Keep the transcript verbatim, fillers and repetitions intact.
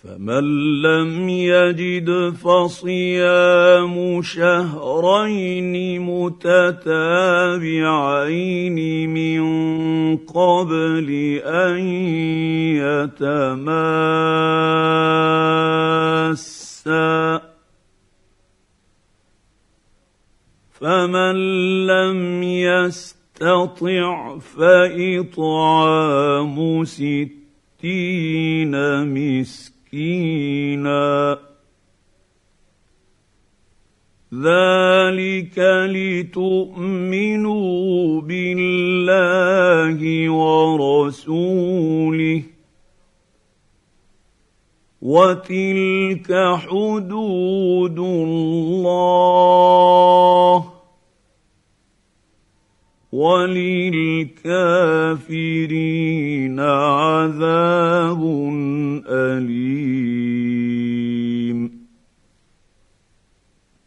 فمن لم يجد فصيام شهرين متتابعين من قبل أن يتماسا فمن لم يستطع فإطعام ستين مسكينا ذلك لتؤمنوا بالله ورسوله وتلك حدود الله وللكافرين عذاب أليم.